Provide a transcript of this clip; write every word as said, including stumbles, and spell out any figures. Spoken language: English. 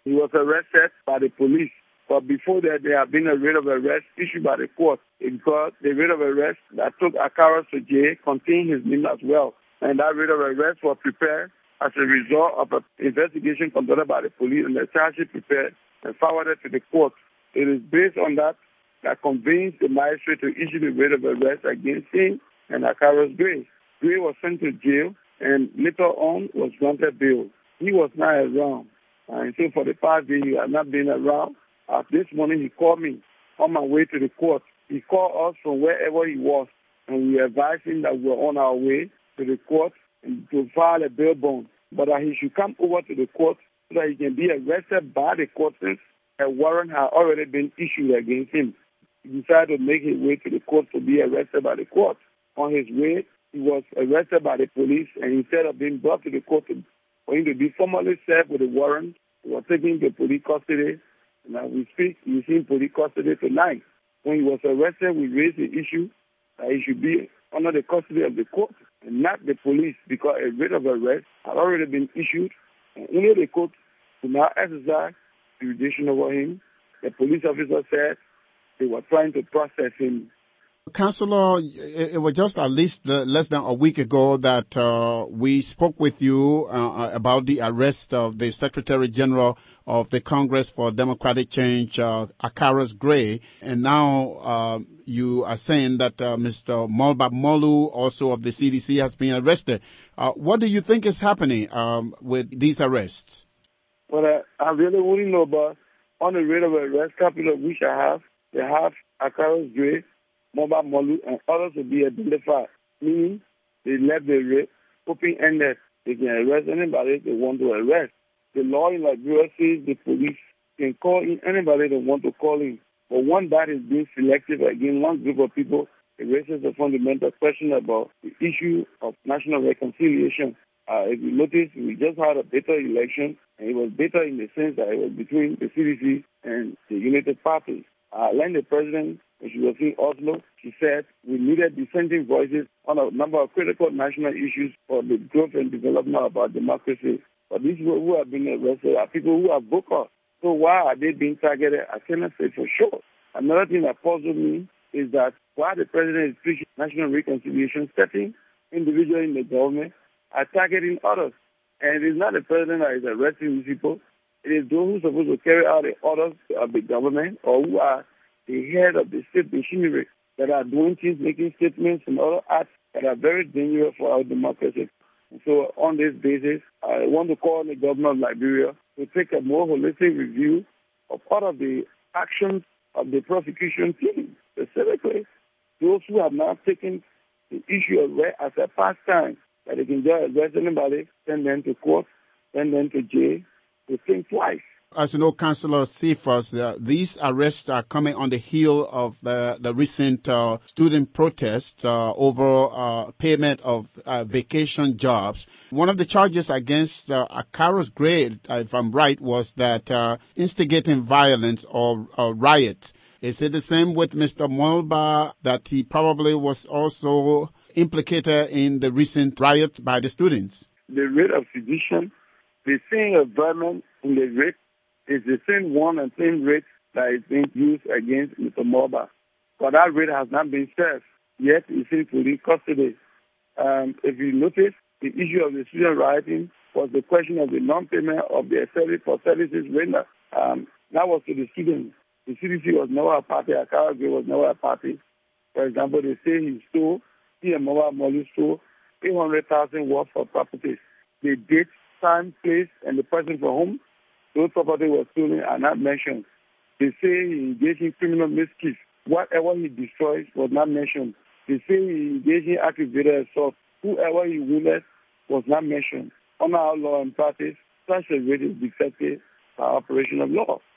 He was arrested by the police. But before that, there had been a writ of arrest issued by the court because the writ of arrest that took Akaros to jail contained his name as well. And that writ of arrest was prepared as a result of an investigation conducted by the police, and the charge sheet prepared and forwarded to the court. It is based on that that convinced the magistrate to issue the writ of arrest against him and Akaros Gray. Gray was sent to jail and later on was granted bail. He was not around. And so for the past day, he had not been around. Uh, this morning, he called me on my way to the court. He called us from wherever he was, and we advised him that we were on our way to the court and to file a bail bond, but that he should come over to the court so that he can be arrested by the court since a warrant had already been issued against him. He decided to make his way to the court to be arrested by the court. On his way, he was arrested by the police, and instead of being brought to the court to, for him to be formally served with a warrant, he was taken to police custody. Now we speak, he's in police custody tonight. When he was arrested, we raised the issue that he should be under the custody of the court and not the police, because a writ of arrest had already been issued, and only the court could now exercise jurisdiction over him. The police officer said they were trying to process him. Councillor, it was just at least less than a week ago that uh, we spoke with you uh, about the arrest of the Secretary General of the Congress for Democratic Change, uh, Akaros Gray, and now uh, you are saying that uh, Mister Mulbah Molu, also of the C D C, has been arrested. Uh, what do you think is happening um, with these arrests? Well, uh, I really wouldn't know, but on the rate of arrest, capital of which I have, they have Akaros Gray, Mulbah Molu, and others will be identified, meaning they left the rape open-ended. They can arrest anybody they want to arrest. The law in Liberia says the police can call in anybody they want to call in. But one that is being selective against one group of people, it raises a fundamental question about the issue of national reconciliation. Uh, if you notice, we just had a better election, and it was better in the sense that it was between the C D C and the United Parties. Uh, when the president, when she was in Oslo, she said we needed dissenting voices on a number of critical national issues for the growth and development of our democracy. But these people who have been arrested are people who are vocal. So why are they being targeted? I cannot say for sure. Another thing that puzzles me is that while the president is preaching national reconciliation, certain individuals in the government are targeting others. And it is not the president that is arresting these people. It is those who are supposed to carry out the orders of the government or who are the head of the state machinery that are doing things, making statements and other acts that are very dangerous for our democracy. And so on this basis, I want to call on the government of Liberia to take a more holistic review of part of the actions of the prosecution team, specifically those who have now taken the issue of rape as a pastime, that they can just arrest anybody, send them to court, send them to jail, to think twice. As you know, Councillor Cephas, uh, these arrests are coming on the heel of the, the recent uh, student protest uh, over uh, payment of uh, vacation jobs. One of the charges against uh, Akaros Gray, if I'm right, was that uh, instigating violence or, or riots. Is it the same with Mister Mulbah, that he probably was also implicated in the recent riot by the students? The rate of sedition, the same environment in the rate is the same one and same rate that is being used against Mister Mulbah. But that rate has not been served, yet it's in police custody. Um, if you notice, the issue of the student rioting was the question of the non-payment of their service for services rendered. Um, that was to the students. The C D C was never a party. Akaros Gray was never a party. For example, they say he stole, he and Mulbah Molu stole eight hundred thousand worth of properties. The date, time, place, and the person for whom those properties were stolen are not mentioned. They say he engaged in criminal mischief. Whatever he destroys was not mentioned. They say he engaged in aggravated assault. Whoever he wounded was not mentioned. On our law and practice, such a rate is defective by operation of law.